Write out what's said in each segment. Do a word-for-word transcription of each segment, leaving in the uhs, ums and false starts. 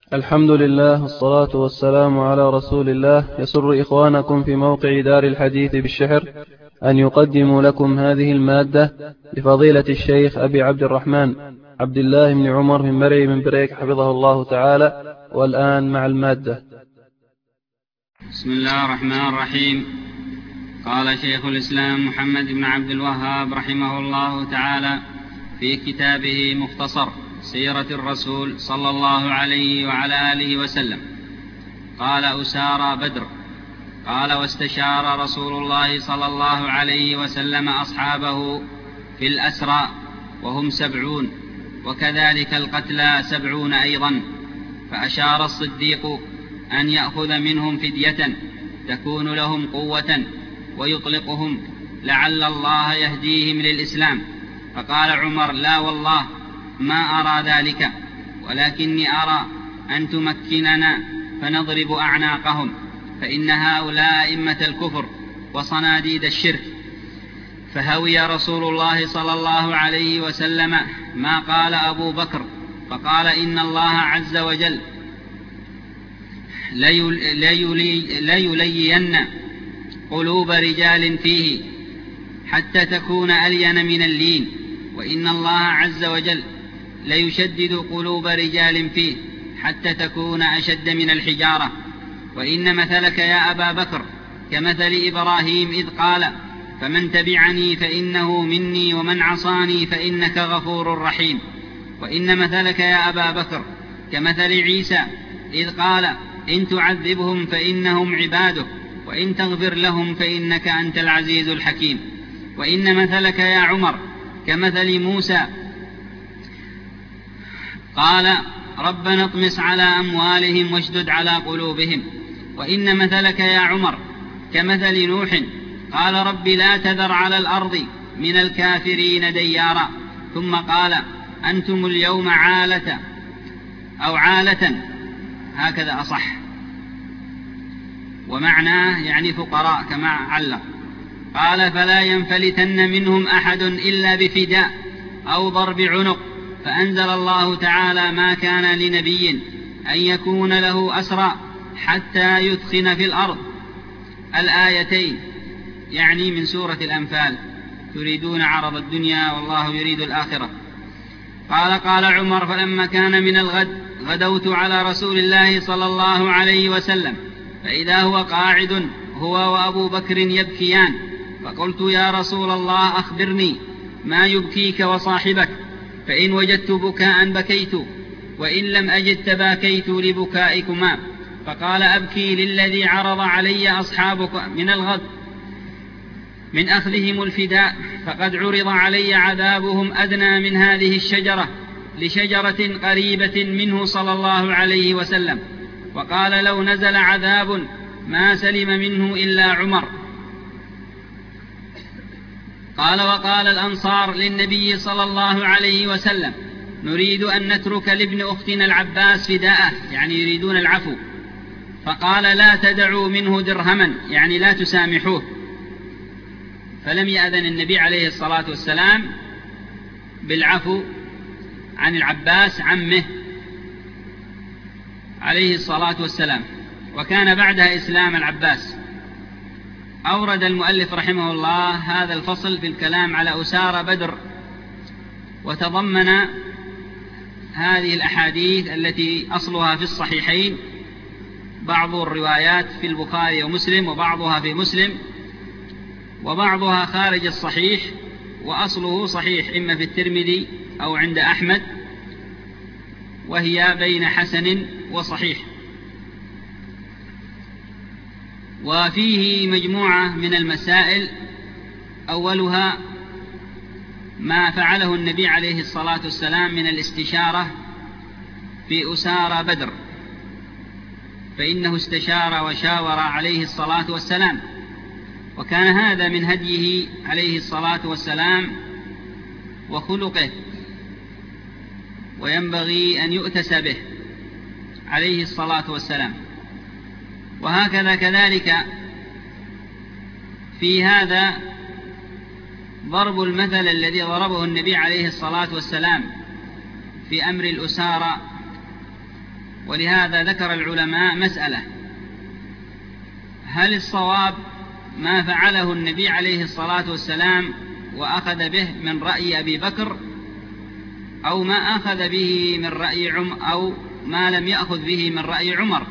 الحمد لله والصلاة والسلام على رسول الله. يسر إخوانكم في موقع دار الحديث بالشحر أن يقدموا لكم هذه المادة لفضيلة الشيخ أبي عبد الرحمن عبد الله بن عمر من مرعي من بريك حفظه الله تعالى. والآن مع المادة. بسم الله الرحمن الرحيم. قال شيخ الإسلام محمد بن عبد الوهاب رحمه الله تعالى في كتابه مختصر سيرة الرسول صلى الله عليه وعلى آله وسلم: قال أسارى بدر. قال: واستشار رسول الله صلى الله عليه وسلم أصحابه في الأسرى وهم سبعون، وكذلك القتلى سبعون أيضا، فأشار الصديق أن يأخذ منهم فدية تكون لهم قوة ويطلقهم لعل الله يهديهم للإسلام. فقال عمر: لا والله ما أرى ذلك، ولكني أرى أن تمكننا فنضرب أعناقهم، فإن هؤلاء أئمة الكفر وصناديد الشرك. فهوي رسول الله صلى الله عليه وسلم ما قال أبو بكر، فقال: إن الله عز وجل ليلين قلوب رجال فيه حتى تكون ألين من اللين، وإن الله عز وجل ليشدد قلوب رجال فيه حتى تكون أشد من الحجارة. وإن مثلك يا أبا بكر كمثل إبراهيم إذ قال: فمن تبعني فإنه مني ومن عصاني فإنك غفور رحيم. وإن مثلك يا أبا بكر كمثل عيسى إذ قال: إن تعذبهم فإنهم عبادك وإن تغفر لهم فإنك أنت العزيز الحكيم. وإن مثلك يا عمر كمثل موسى قال: ربنا اطمس على أموالهم واشدد على قلوبهم. وإن مثلك يا عمر كمثل نوح قال: رب لا تذر على الأرض من الكافرين ديارا. ثم قال: أنتم اليوم عالة أو عالة، هكذا أصح، ومعناه يعني فقراء كما علق. قال: فلا ينفلتن منهم أحد إلا بفداء أو ضرب عنق. فأنزل الله تعالى: ما كان لنبي أن يكون له أسرى حتى يثخن في الأرض، الآيتين، يعني من سورة الأنفال: تريدون عرض الدنيا والله يريد الآخرة. قال: قال عمر: فلما كان من الغد غدوت على رسول الله صلى الله عليه وسلم، فإذا هو قاعد هو وأبو بكر يبكيان، فقلت: يا رسول الله أخبرني ما يبكيك وصاحبك، فإن وجدت بكاء بكيت وإن لم أجد تباكيت لبكائكما. فقال: أبكي للذي عرض علي أصحابك من الغد من أخذهم الفداء، فقد عرض علي عذابهم أدنى من هذه الشجرة لشجرة قريبة منه صلى الله عليه وسلم. وقال: لو نزل عذاب ما سلم منه إلا عمر. قال: وقال الأنصار للنبي صلى الله عليه وسلم: نريد أن نترك لابن أختنا العباس فداءه، يعني يريدون العفو. فقال: لا تدعوا منه درهما، يعني لا تسامحوه. فلم يأذن النبي عليه الصلاة والسلام بالعفو عن العباس عمه عليه الصلاة والسلام، وكان بعدها إسلام العباس. أورد المؤلف رحمه الله هذا الفصل في الكلام على أسارى بدر، وتضمن هذه الأحاديث التي أصلها في الصحيحين، بعض الروايات في البخاري ومسلم، وبعضها في مسلم، وبعضها خارج الصحيح، وأصله صحيح إما في الترمذي أو عند أحمد، وهي بين حسن وصحيح. وفيه مجموعة من المسائل، أولها ما فعله النبي عليه الصلاة والسلام من الاستشارة في أسارى بدر، فإنه استشار وشاور عليه الصلاة والسلام، وكان هذا من هديه عليه الصلاة والسلام وخلقه، وينبغي أن يؤتس به عليه الصلاة والسلام. وهكذا كذلك في هذا ضرب المثل الذي ضربه النبي عليه الصلاة والسلام في أمر الأسارى ولهذا ذكر العلماء مسألة: هل الصواب ما فعله النبي عليه الصلاة والسلام وأخذ به من رأي أبي بكر، أو ما أخذ به من رأي عمر، أو ما لم يأخذ به من رأي عمر؟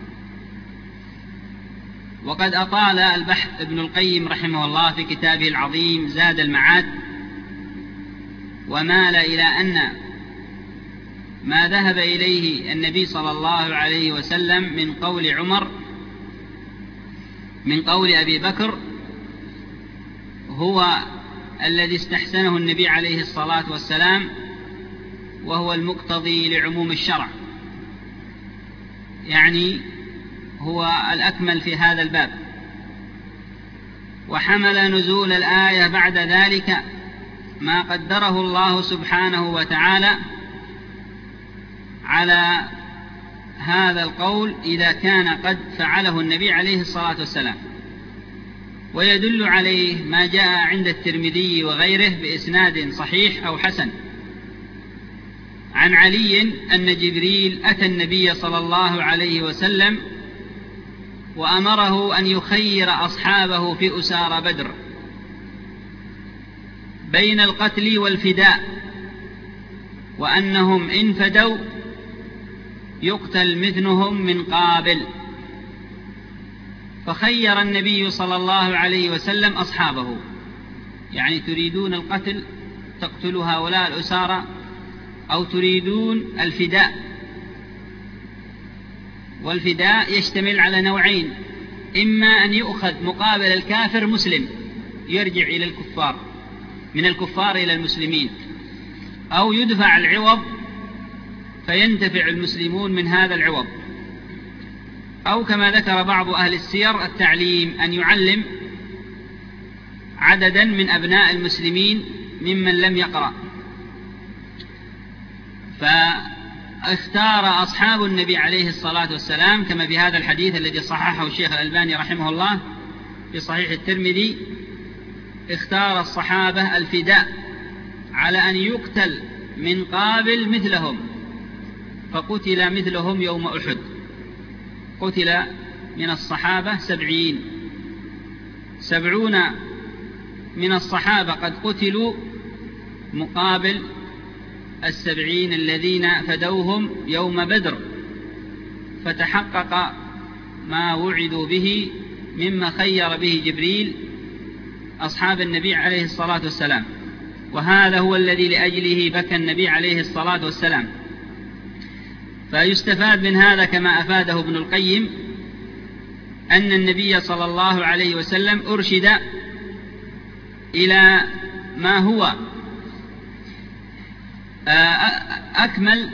وقد أطال البحث ابن القيم رحمه الله في كتابه العظيم زاد المعاد، ومال إلى أن ما ذهب إليه النبي صلى الله عليه وسلم من قول عمر من قول أبي بكر هو الذي استحسنه النبي عليه الصلاة والسلام، وهو المقتضي لعموم الشرع، يعني هو الأكمل في هذا الباب. وحمل نزول الآية بعد ذلك ما قدره الله سبحانه وتعالى على هذا القول إذا كان قد فعله النبي عليه الصلاة والسلام. ويدل عليه ما جاء عند الترمذي وغيره بإسناد صحيح أو حسن عن علي أن جبريل أتى النبي صلى الله عليه وسلم وأمره أن يخير أصحابه في أسارى بدر بين القتل والفداء، وأنهم إن فدوا يقتل مثلهم من قابل. فخير النبي صلى الله عليه وسلم أصحابه، يعني تريدون القتل تقتلوا هؤلاء الأسارى، أو تريدون الفداء؟ والفداء يشتمل على نوعين: إما أن يؤخذ مقابل الكافر مسلم يرجع إلى الكفار من الكفار إلى المسلمين، أو يدفع العوض فينتفع المسلمون من هذا العوض، أو كما ذكر بعض أهل السير التعليم، أن يعلم عددا من أبناء المسلمين ممن لم يقرأ. فاختار أصحاب النبي عليه الصلاة والسلام كما في هذا الحديث الذي صححه الشيخ الألباني رحمه الله في صحيح الترمذي، اختار الصحابة الفداء على أن يقتل من قابل مثلهم، فقتل مثلهم يوم أحد. قتل من الصحابة سبعين سبعون من الصحابة قد قتلوا مقابل السبعين الذين فدوهم يوم بدر، فتحقق ما وعدوا به مما خير به جبريل أصحاب النبي عليه الصلاة والسلام. وهذا هو الذي لأجله بكى النبي عليه الصلاة والسلام. فيستفاد من هذا كما أفاده ابن القيم أن النبي صلى الله عليه وسلم أرشد إلى ما هو أكمل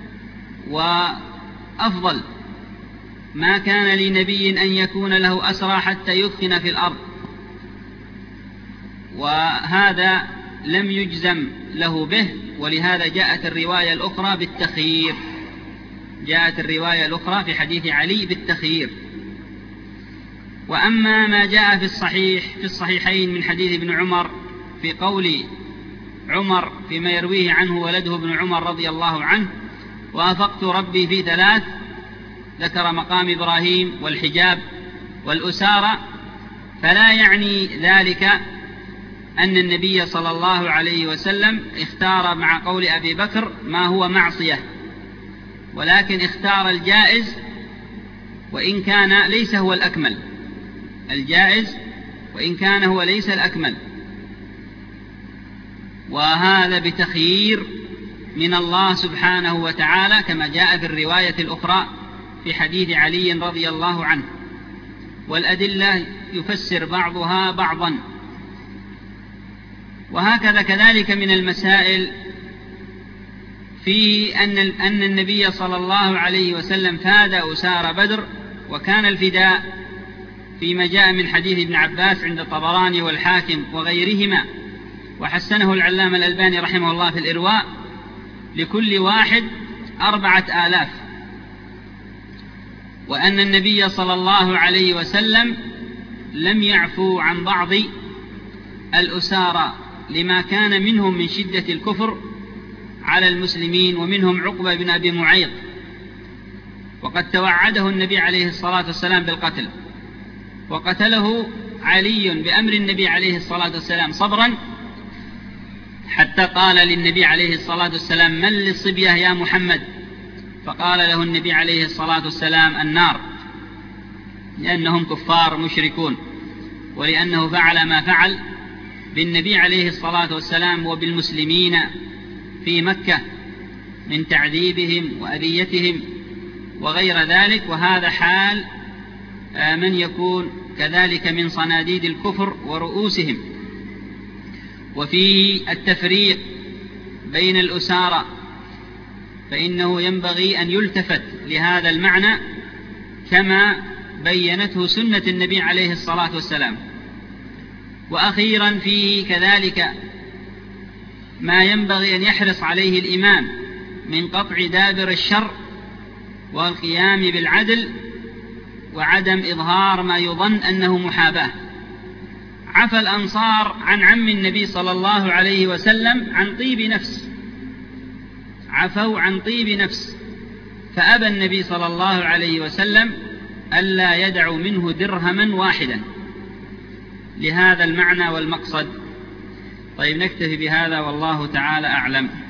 وأفضل. ما كان لنبي أن يكون له أسرى حتى يثخن في الأرض، وهذا لم يجزم له به، ولهذا جاءت الرواية الأخرى بالتخيير جاءت الرواية الأخرى في حديث علي بالتخيير. وأما ما جاء في الصحيح في الصحيحين من حديث ابن عمر في قول عمر فيما يرويه عنه ولده ابن عمر رضي الله عنه: وافقت ربي في ثلاث، ذكر مقام إبراهيم والحجاب والأسارة، فلا يعني ذلك أن النبي صلى الله عليه وسلم اختار مع قول أبي بكر ما هو معصية، ولكن اختار الجائز وإن كان ليس هو الأكمل الجائز وإن كان هو ليس الأكمل، وهذا بتخيير من الله سبحانه وتعالى كما جاء في الرواية الأخرى في حديث علي رضي الله عنه. والأدلة يفسر بعضها بعضا. وهكذا كذلك من المسائل في أن أن النبي صلى الله عليه وسلم فاد أسارى بدر، وكان الفداء فيما جاء من حديث ابن عباس عند الطبراني والحاكم وغيرهما، وحسنه العلامة الألباني رحمه الله في الإرواء، لكل واحد أربعة آلاف. وأن النبي صلى الله عليه وسلم لم يعفو عن بعض الأسارى لما كان منهم من شدة الكفر على المسلمين، ومنهم عقبة بن أبي معيط وقد توعده النبي عليه الصلاة والسلام بالقتل، وقتله علي بأمر النبي عليه الصلاة والسلام صبرا، حتى قال للنبي عليه الصلاة والسلام: من للصبية يا محمد؟ فقال له النبي عليه الصلاة والسلام: النار، لأنهم كفار مشركون، ولأنه فعل ما فعل بالنبي عليه الصلاة والسلام وبالمسلمين في مكة من تعذيبهم وأذيتهم وغير ذلك. وهذا حال من يكون كذلك من صناديد الكفر ورؤوسهم. وفيه التفريق بين الأسارى، فإنه ينبغي أن يلتفت لهذا المعنى كما بينته سنة النبي عليه الصلاة والسلام. وأخيرا فيه كذلك ما ينبغي أن يحرص عليه الإمام من قطع دابر الشر والقيام بالعدل وعدم إظهار ما يظن أنه محاباة. عفى الأنصار عن عم النبي صلى الله عليه وسلم عن طيب نفس، عفوا عن طيب نفس، فأبى النبي صلى الله عليه وسلم ألا يدعوا منه درهما واحدا لهذا المعنى والمقصد. طيب، نكتفي بهذا والله تعالى أعلم.